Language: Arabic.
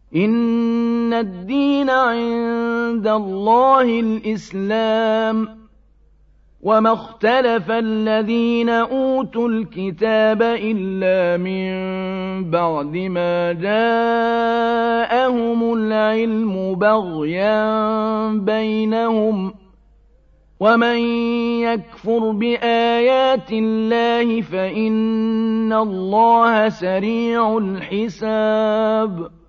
إن الدين عند الله الإسلام وما اختلف الذين أوتوا الكتاب إلا من بعد ما جاءهم العلم بغيا بينهم ومن يكفر بآيات الله فإن الله سريع الحساب